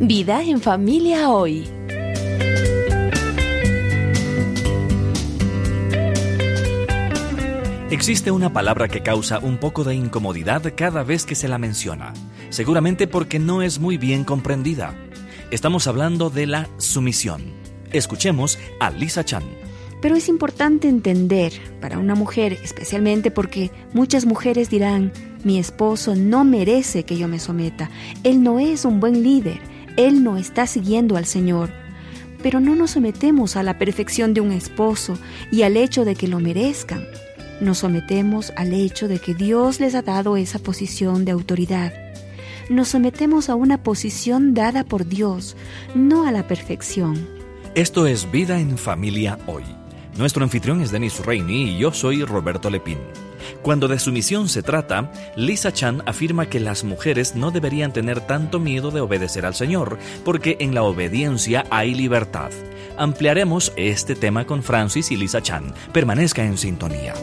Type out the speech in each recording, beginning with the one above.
Vida en Familia Hoy. Existe una palabra que causa un poco de incomodidad cada vez que se la menciona, seguramente porque no es muy bien comprendida. Estamos hablando de la sumisión. Escuchemos a Lisa Chan. Pero es importante entender para una mujer, especialmente porque muchas mujeres dirán: mi esposo no merece que yo me someta, él no es un buen líder, él no está siguiendo al Señor. Pero no nos sometemos a la perfección de un esposo y al hecho de que lo merezcan. Nos sometemos al hecho de que Dios les ha dado esa posición de autoridad. Nos sometemos a una posición dada por Dios, no a la perfección. Esto es Vida en Familia Hoy. Nuestro anfitrión es Denis Reini y yo soy Roberto Lepín. Cuando de sumisión se trata, Lisa Chan afirma que las mujeres no deberían tener tanto miedo de obedecer al Señor, porque en la obediencia hay libertad. Ampliaremos este tema con Francis y Lisa Chan. Permanezca en sintonía.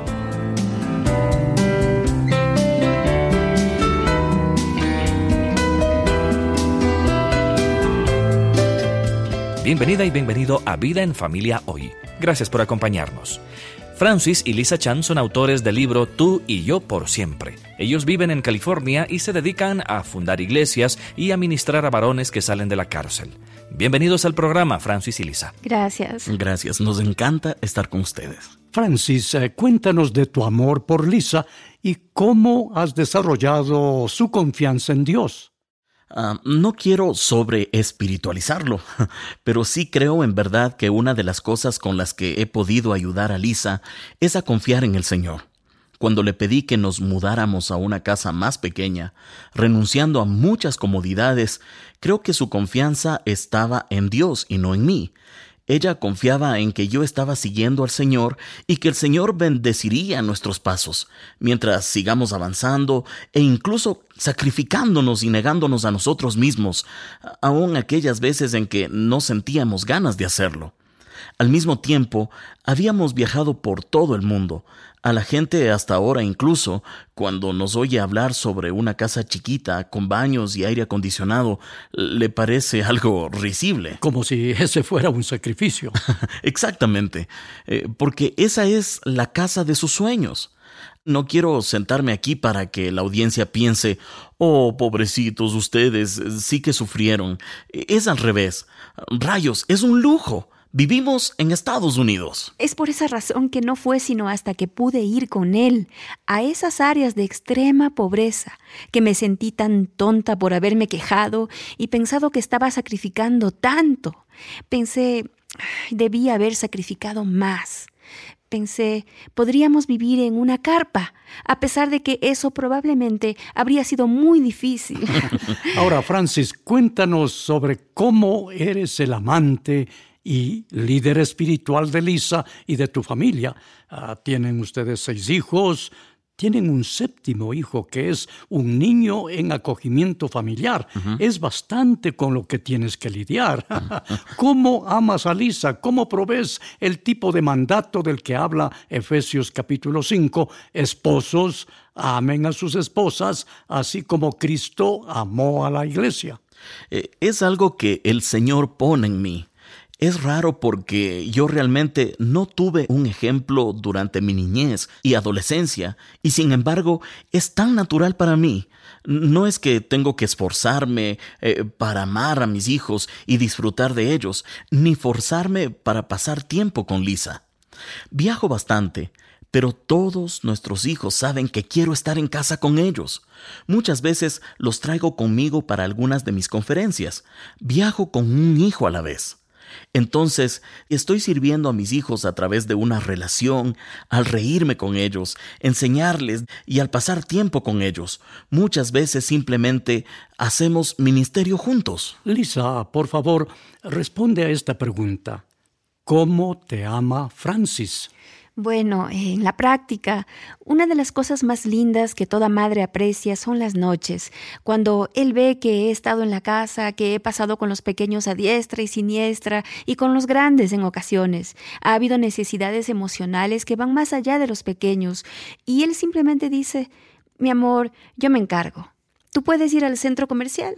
Bienvenida y bienvenido a Vida en Familia Hoy. Gracias por acompañarnos. Francis y Lisa Chan son autores del libro Tú y yo por siempre. Ellos viven en California y se dedican a fundar iglesias y a ministrar a varones que salen de la cárcel. Bienvenidos al programa, Francis y Lisa. Gracias. Gracias, nos encanta estar con ustedes. Francis, cuéntanos de tu amor por Lisa y cómo has desarrollado su confianza en Dios. No quiero sobreespiritualizarlo, pero sí creo en verdad que una de las cosas con las que he podido ayudar a Lisa es a confiar en el Señor. Cuando le pedí que nos mudáramos a una casa más pequeña, renunciando a muchas comodidades, creo que su confianza estaba en Dios y no en mí. Ella confiaba en que yo estaba siguiendo al Señor y que el Señor bendeciría nuestros pasos, mientras sigamos avanzando e incluso sacrificándonos y negándonos a nosotros mismos, aun aquellas veces en que no sentíamos ganas de hacerlo. Al mismo tiempo, habíamos viajado por todo el mundo. A la gente hasta ahora incluso, cuando nos oye hablar sobre una casa chiquita con baños y aire acondicionado, le parece algo risible. Como si ese fuera un sacrificio. Exactamente, porque esa es la casa de sus sueños. No quiero sentarme aquí para que la audiencia piense: oh, pobrecitos ustedes, sí que sufrieron. Es al revés. Rayos, es un lujo. Vivimos en Estados Unidos. Es por esa razón que no fue sino hasta que pude ir con él a esas áreas de extrema pobreza que me sentí tan tonta por haberme quejado y pensado que estaba sacrificando tanto. Pensé, debía haber sacrificado más. Pensé, podríamos vivir en una carpa, a pesar de que eso probablemente habría sido muy difícil. Ahora, Francis, cuéntanos sobre cómo eres el amante y líder espiritual de Lisa y de tu familia. Tienen ustedes 6 hijos, tienen un 7º hijo que es un niño en acogimiento familiar. Es bastante con lo que tienes que lidiar. ¿Cómo amas a Lisa? ¿Cómo provees el tipo de mandato del que habla Efesios capítulo 5? Esposos, amen a sus esposas, así como Cristo amó a la iglesia. Es algo que el Señor pone en mí. Es raro porque yo realmente no tuve un ejemplo durante mi niñez y adolescencia, y sin embargo es tan natural para mí. No es que tengo que esforzarme para amar a mis hijos y disfrutar de ellos, ni forzarme para pasar tiempo con Lisa. Viajo bastante, pero todos nuestros hijos saben que quiero estar en casa con ellos. Muchas veces los traigo conmigo para algunas de mis conferencias. Viajo con un hijo a la vez. Entonces, estoy sirviendo a mis hijos a través de una relación, al reírme con ellos, enseñarles y al pasar tiempo con ellos. Muchas veces simplemente hacemos ministerio juntos. Lisa, por favor, responde a esta pregunta. ¿Cómo te ama Francis? Bueno, en la práctica, una de las cosas más lindas que toda madre aprecia son las noches, cuando él ve que he estado en la casa, que he pasado con los pequeños a diestra y siniestra y con los grandes en ocasiones. Ha habido necesidades emocionales que van más allá de los pequeños y él simplemente dice: mi amor, yo me encargo. Tú puedes ir al centro comercial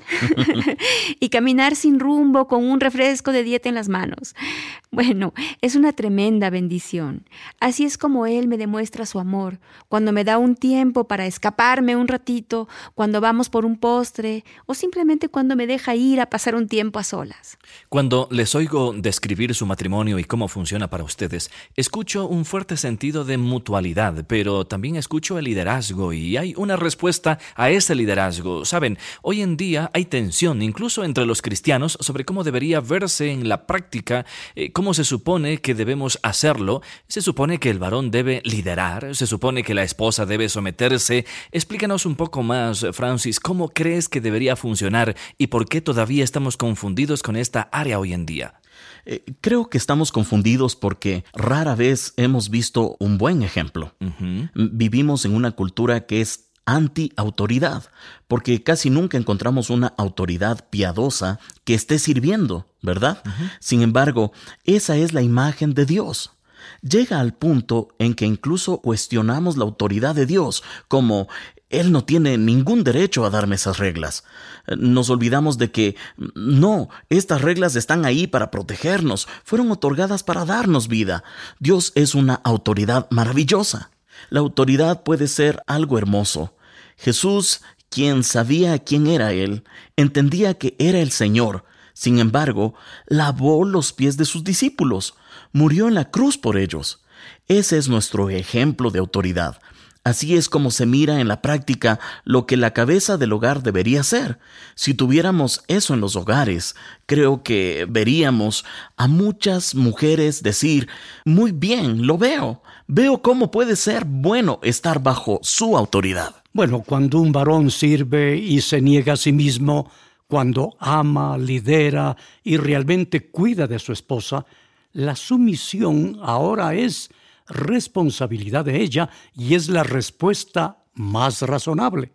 y caminar sin rumbo con un refresco de dieta en las manos. Bueno, es una tremenda bendición. Así es como Él me demuestra su amor, cuando me da un tiempo para escaparme un ratito, cuando vamos por un postre o simplemente cuando me deja ir a pasar un tiempo a solas. Cuando les oigo describir su matrimonio y cómo funciona para ustedes, escucho un fuerte sentido de mutualidad, pero también escucho el liderazgo y hay una respuesta a ese liderazgo. Saben, hoy en día hay tensión, incluso entre los cristianos, sobre cómo debería verse en la práctica, cómo se supone que debemos hacerlo. Se supone que el varón debe liderar, se supone que la esposa debe someterse. Explícanos un poco más, Francis, ¿cómo crees que debería funcionar y por qué todavía estamos confundidos con esta área hoy en día? Creo que estamos confundidos porque rara vez hemos visto un buen ejemplo. Vivimos en una cultura que es anti-autoridad, porque casi nunca encontramos una autoridad piadosa que esté sirviendo, ¿verdad? Sin embargo, esa es la imagen de Dios. Llega al punto en que incluso cuestionamos la autoridad de Dios, como Él no tiene ningún derecho a darme esas reglas. Nos olvidamos de que no, estas reglas están ahí para protegernos, fueron otorgadas para darnos vida. Dios es una autoridad maravillosa. La autoridad puede ser algo hermoso. Jesús, quien sabía quién era Él, entendía que era el Señor. Sin embargo, lavó los pies de sus discípulos. Murió en la cruz por ellos. Ese es nuestro ejemplo de autoridad. Así es como se mira en la práctica lo que la cabeza del hogar debería ser. Si tuviéramos eso en los hogares, creo que veríamos a muchas mujeres decir, muy bien, lo veo. Veo cómo puede ser bueno estar bajo su autoridad. Bueno, cuando un varón sirve y se niega a sí mismo, cuando ama, lidera y realmente cuida de su esposa, la sumisión ahora es responsabilidad de ella y es la respuesta más razonable.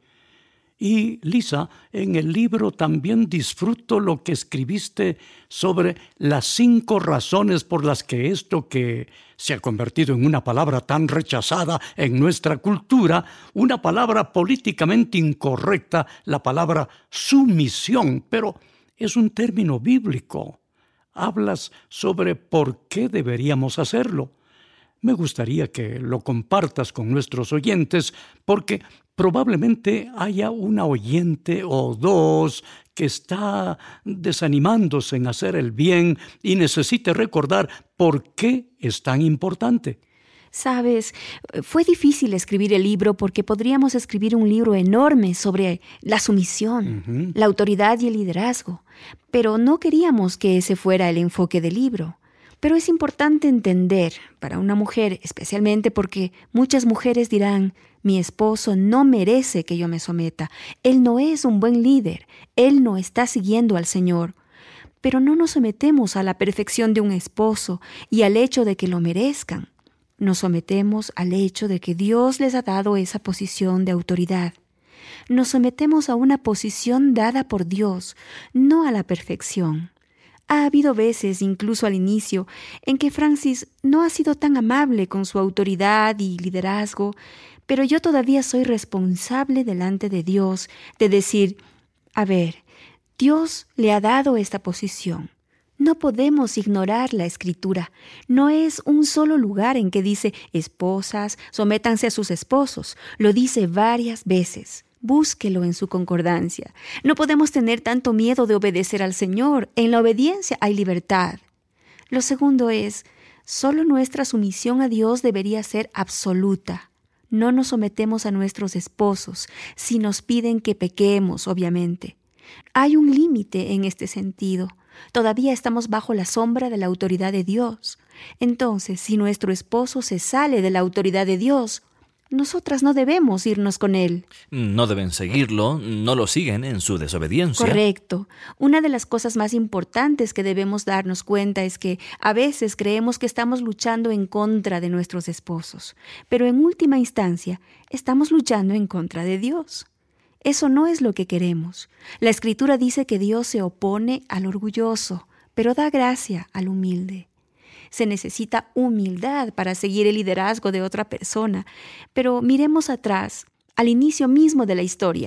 Y Lisa, en el libro también disfruto lo que escribiste sobre las 5 razones por las que esto que se ha convertido en una palabra tan rechazada en nuestra cultura, una palabra políticamente incorrecta, la palabra sumisión, pero es un término bíblico. Hablas sobre por qué deberíamos hacerlo. Me gustaría que lo compartas con nuestros oyentes porque probablemente haya una oyente o dos que está desanimándose en hacer el bien y necesite recordar por qué es tan importante. Sabes, fue difícil escribir el libro porque podríamos escribir un libro enorme sobre la sumisión, la autoridad y el liderazgo, pero no queríamos que ese fuera el enfoque del libro. Pero es importante entender, para una mujer especialmente porque muchas mujeres dirán, mi esposo no merece que yo me someta, él no es un buen líder, él no está siguiendo al Señor. Pero no nos sometemos a la perfección de un esposo y al hecho de que lo merezcan. Nos sometemos al hecho de que Dios les ha dado esa posición de autoridad. Nos sometemos a una posición dada por Dios, no a la perfección. Ha habido veces, incluso al inicio, en que Francis no ha sido tan amable con su autoridad y liderazgo, pero yo todavía soy responsable delante de Dios de decir, a ver, Dios le ha dado esta posición. No podemos ignorar la Escritura. No es un solo lugar en que dice, esposas, sométanse a sus esposos. Lo dice varias veces. Búsquelo en su concordancia. No podemos tener tanto miedo de obedecer al Señor. En la obediencia hay libertad. Lo segundo es, solo nuestra sumisión a Dios debería ser absoluta. No nos sometemos a nuestros esposos si nos piden que pequemos, obviamente. Hay un límite en este sentido. Todavía estamos bajo la sombra de la autoridad de Dios. Entonces, si nuestro esposo se sale de la autoridad de Dios, nosotras no debemos irnos con él. No deben seguirlo, no lo siguen en su desobediencia. Correcto. Una de las cosas más importantes que debemos darnos cuenta es que a veces creemos que estamos luchando en contra de nuestros esposos, pero en última instancia estamos luchando en contra de Dios. Eso no es lo que queremos. La Escritura dice que Dios se opone al orgulloso, pero da gracia al humilde. Se necesita humildad para seguir el liderazgo de otra persona. Pero miremos atrás, al inicio mismo de la historia.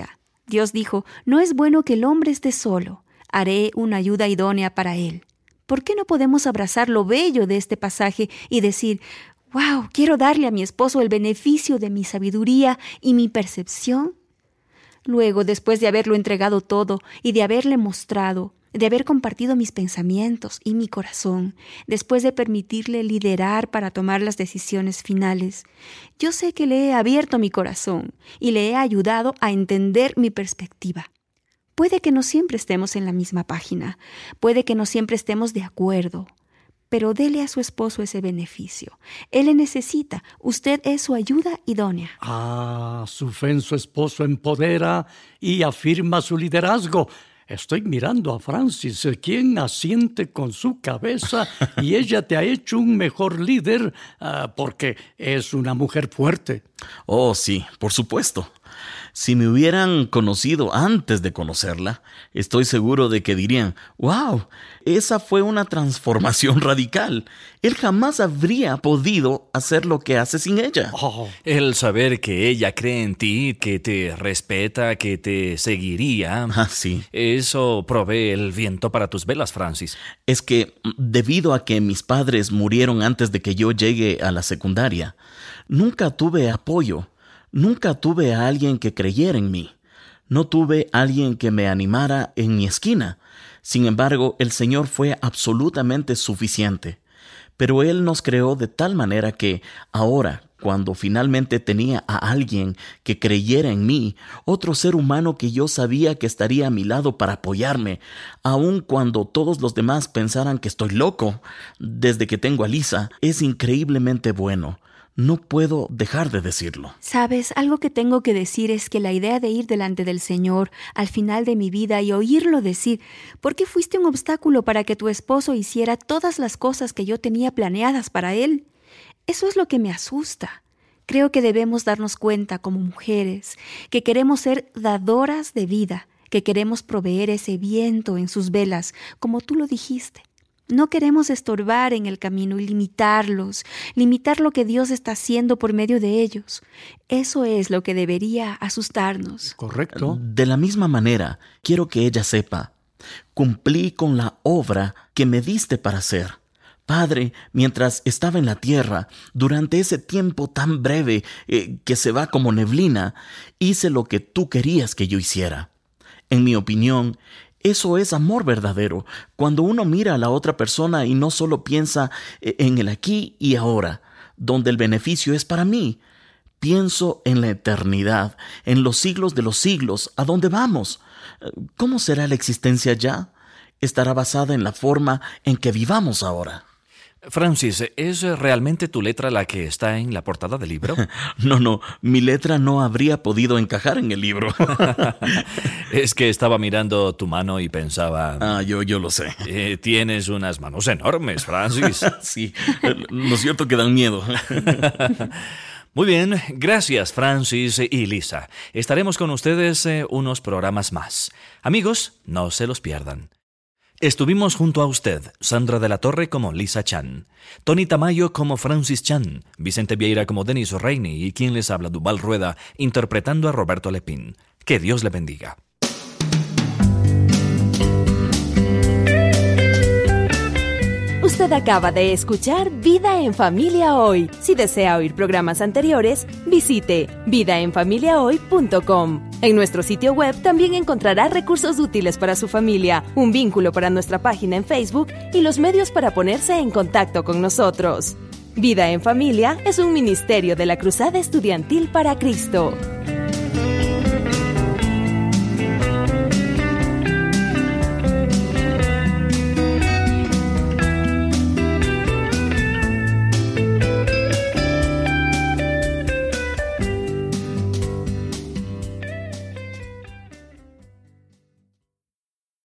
Dios dijo, no es bueno que el hombre esté solo. Haré una ayuda idónea para él. ¿Por qué no podemos abrazar lo bello de este pasaje y decir, wow, quiero darle a mi esposo el beneficio de mi sabiduría y mi percepción? Luego, después de haberlo entregado todo y de haberle mostrado, de haber compartido mis pensamientos y mi corazón, después de permitirle liderar para tomar las decisiones finales, yo sé que le he abierto mi corazón y le he ayudado a entender mi perspectiva. Puede que no siempre estemos en la misma página, puede que no siempre estemos de acuerdo, pero dele a su esposo ese beneficio. Él le necesita, usted es su ayuda idónea. Su fe en su esposo empodera y afirma su liderazgo. Estoy mirando a Francis, quien asiente con su cabeza, y ella te ha hecho un mejor líder porque es una mujer fuerte. Oh, sí, por supuesto. Si me hubieran conocido antes de conocerla, estoy seguro de que dirían, wow, esa fue una transformación radical. Él jamás habría podido hacer lo que hace sin ella. El saber que ella cree en ti, que te respeta, que te seguiría, Sí. Eso provee el viento para tus velas, Francis. Es que, debido a que mis padres murieron antes de que yo llegue a la secundaria, nunca tuve apoyo. Nunca tuve a alguien que creyera en mí. No tuve a alguien que me animara en mi esquina. Sin embargo, el Señor fue absolutamente suficiente. Pero Él nos creó de tal manera que ahora, cuando finalmente tenía a alguien que creyera en mí, otro ser humano que yo sabía que estaría a mi lado para apoyarme, aun cuando todos los demás pensaran que estoy loco, desde que tengo a Lisa, es increíblemente bueno. No puedo dejar de decirlo. Sabes, algo que tengo que decir es que la idea de ir delante del Señor al final de mi vida y oírlo decir, ¿por qué fuiste un obstáculo para que tu esposo hiciera todas las cosas que yo tenía planeadas para él? Eso es lo que me asusta. Creo que debemos darnos cuenta como mujeres que queremos ser dadoras de vida, que queremos proveer ese viento en sus velas, como tú lo dijiste. No queremos estorbar en el camino y limitar lo que Dios está haciendo por medio de ellos. Eso es lo que debería asustarnos. Correcto. De la misma manera, quiero que ella sepa, cumplí con la obra que me diste para hacer. Padre, mientras estaba en la tierra, durante ese tiempo tan breve que se va como neblina, hice lo que tú querías que yo hiciera. En mi opinión, eso es amor verdadero, cuando uno mira a la otra persona y no solo piensa en el aquí y ahora, donde el beneficio es para mí. Pienso en la eternidad, en los siglos de los siglos, ¿a dónde vamos? ¿Cómo será la existencia ya? Estará basada en la forma en que vivamos ahora. Francis, ¿es realmente tu letra la que está en la portada del libro? No, mi letra no habría podido encajar en el libro. Es que estaba mirando tu mano y pensaba... Yo lo sé. Tienes unas manos enormes, Francis. Sí, lo cierto que dan miedo. Muy bien, gracias Francis y Lisa. Estaremos con ustedes unos programas más. Amigos, no se los pierdan. Estuvimos junto a usted, Sandra de la Torre como Lisa Chan, Tony Tamayo como Francis Chan, Vicente Vieira como Denis Reini y quien les habla, Duval Rueda, interpretando a Roberto Lepín. Que Dios le bendiga. Usted acaba de escuchar Vida en Familia Hoy. Si desea oír programas anteriores, visite vidaenfamiliahoy.com. En nuestro sitio web también encontrará recursos útiles para su familia, un vínculo para nuestra página en Facebook y los medios para ponerse en contacto con nosotros. Vida en Familia es un ministerio de la Cruzada Estudiantil para Cristo.